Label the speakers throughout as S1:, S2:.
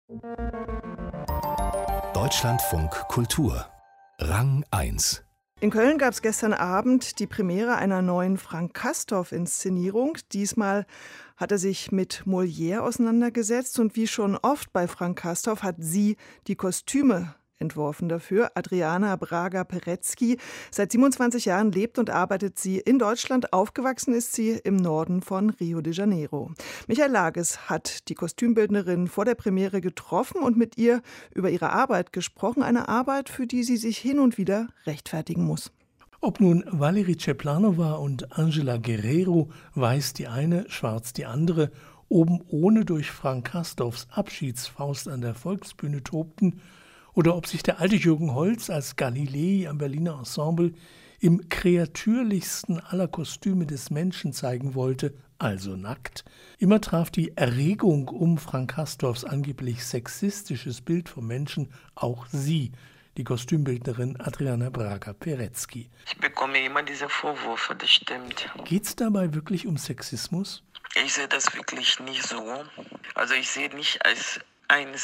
S1: Deutschlandfunk Kultur Rang 1.
S2: In Köln gab es gestern Abend die Premiere einer neuen Frank-Castorf-Inszenierung. Diesmal hat er sich mit Molière auseinandergesetzt und wie schon oft bei Frank Castorf hat sie die Kostüme entworfen dafür. Adriana Braga-Perecki. Seit 27 Jahren lebt und arbeitet sie in Deutschland. Aufgewachsen ist sie im Norden von Rio de Janeiro. Michael Lages hat die Kostümbildnerin vor der Premiere getroffen und mit ihr über ihre Arbeit gesprochen. Eine Arbeit, für die sie sich hin und wieder rechtfertigen muss.
S3: Ob nun Valerie Ceplanova und Angela Guerrero, weiß die eine, schwarz die andere, oben ohne durch Frank Castorfs Abschiedsfaust an der Volksbühne tobten, oder ob sich der alte Jürgen Holz als Galilei am Berliner Ensemble im kreatürlichsten aller Kostüme des Menschen zeigen wollte, also nackt. Immer traf die Erregung um Frank Castorfs angeblich sexistisches Bild vom Menschen auch sie, die Kostümbildnerin Adriana Braga-Perecki.
S4: Ich bekomme immer diese Vorwürfe, das stimmt.
S3: Geht's dabei wirklich um Sexismus?
S4: Ich sehe das wirklich nicht so. Also ich sehe nicht als eine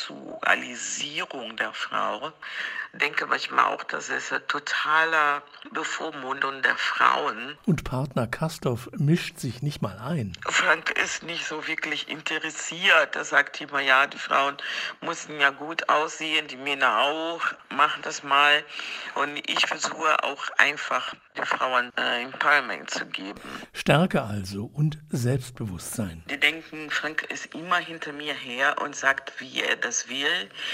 S4: Sexualisierung der Frau. Ich denke manchmal auch, dass es eine totale Bevormundung der Frauen.
S3: Und Partner Castorf mischt sich nicht mal ein.
S4: Frank ist nicht so wirklich interessiert. Er sagt immer, ja, die Frauen müssen ja gut aussehen, die Männer auch, machen das mal. Und ich versuche auch einfach, den Frauen Empowerment zu geben.
S3: Stärke also und Selbstbewusstsein.
S4: Die denken, Frank ist immer hinter mir her und sagt, wie er das will.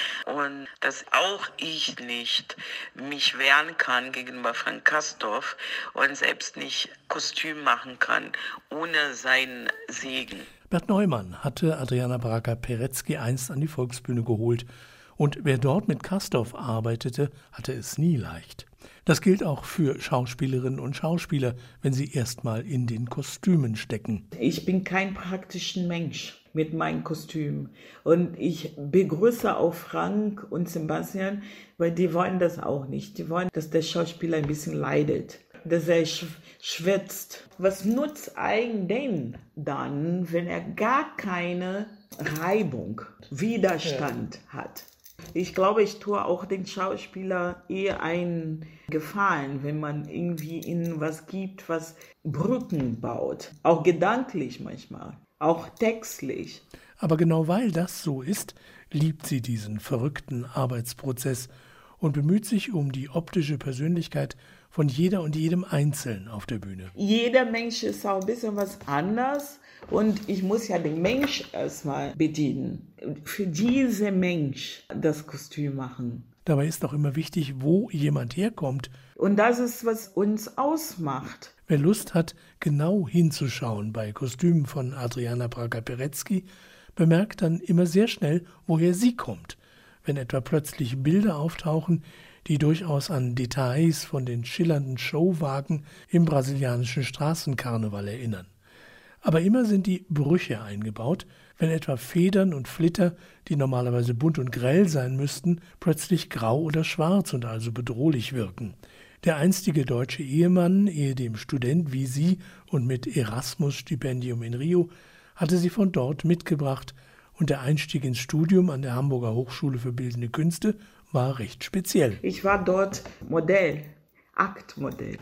S4: Und dass auch ich nicht mich wehren kann gegenüber Frank Castorf und selbst nicht Kostüm machen kann, ohne seinen Segen.
S3: Bert Neumann hatte Adriana Braga-Perecki einst an die Volksbühne geholt. Und wer dort mit Castorf arbeitete, hatte es nie leicht. Das gilt auch für Schauspielerinnen und Schauspieler, wenn sie erstmal in den Kostümen stecken.
S5: Ich bin kein praktischer Mensch mit meinem Kostüm. Und ich begrüße auch Frank und Sebastian, weil die wollen das auch nicht. Die wollen, dass der Schauspieler ein bisschen leidet, dass er schwitzt. Was nutzt eigentlich dann, wenn er gar keine Reibung, Widerstand hat? Ich glaube, ich tue auch den Schauspieler eher einen Gefallen, wenn man irgendwie ihnen was gibt, was Brücken baut. Auch gedanklich manchmal, auch textlich.
S3: Aber genau weil das so ist, liebt sie diesen verrückten Arbeitsprozess und bemüht sich um die optische Persönlichkeit von jeder und jedem Einzelnen auf der Bühne.
S5: Jeder Mensch ist auch ein bisschen was anders. Und ich muss ja den Mensch erstmal bedienen. Für diesen Mensch das Kostüm machen.
S3: Dabei ist auch immer wichtig, wo jemand herkommt.
S5: Und das ist, was uns ausmacht.
S3: Wer Lust hat, genau hinzuschauen bei Kostümen von Adriana Braga-Perecki, bemerkt dann immer sehr schnell, woher sie kommt. Wenn etwa plötzlich Bilder auftauchen, die durchaus an Details von den schillernden Showwagen im brasilianischen Straßenkarneval erinnern. Aber immer sind die Brüche eingebaut, wenn etwa Federn und Flitter, die normalerweise bunt und grell sein müssten, plötzlich grau oder schwarz und also bedrohlich wirken. Der einstige deutsche Ehemann, ehedem Student wie sie und mit Erasmus-Stipendium in Rio, hatte sie von dort mitgebracht und der Einstieg ins Studium an der Hamburger Hochschule für Bildende Künste war recht speziell.
S5: Ich war dort Modell, Aktmodell.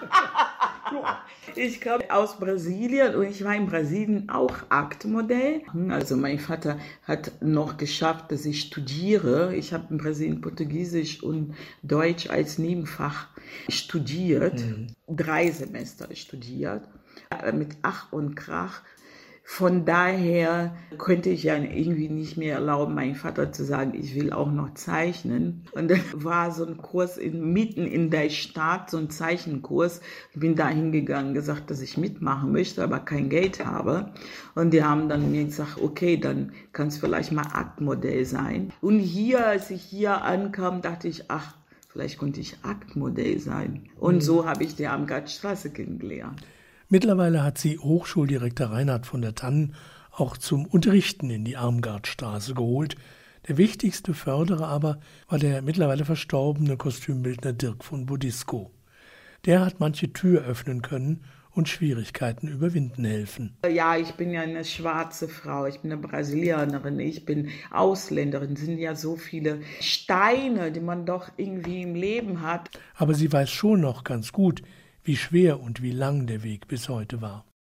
S5: Ich komme aus Brasilien und ich war in Brasilien auch Aktmodell. Also mein Vater hat noch geschafft, dass ich studiere. Ich habe in Brasilien Portugiesisch und Deutsch als Nebenfach studiert. 3 Semester studiert. Mit Ach und Krach. Von daher könnte ich ja irgendwie nicht mehr erlauben, meinem Vater zu sagen, ich will auch noch zeichnen. Und dann war so ein Kurs mitten in der Stadt, so ein Zeichenkurs. Ich bin da hingegangen, gesagt, dass ich mitmachen möchte, aber kein Geld habe. Und die haben dann mir gesagt, okay, dann kann es vielleicht mal Aktmodell sein. Und hier, als ich hier ankam, dachte ich, ach, vielleicht könnte ich Aktmodell sein. Und so habe ich die Armgardstraße kennengelernt.
S3: Mittlerweile hat sie Hochschuldirektor Reinhard von der Tannen auch zum Unterrichten in die Armgardstraße geholt. Der wichtigste Förderer aber war der mittlerweile verstorbene Kostümbildner Dirk von Bodisco. Der hat manche Tür öffnen können und Schwierigkeiten überwinden helfen.
S5: Ja, ich bin ja eine schwarze Frau, ich bin eine Brasilianerin, ich bin Ausländerin. Es sind ja so viele Steine, die man doch irgendwie im Leben hat.
S3: Aber sie weiß schon noch ganz gut, wie schwer und wie lang der Weg bis heute war.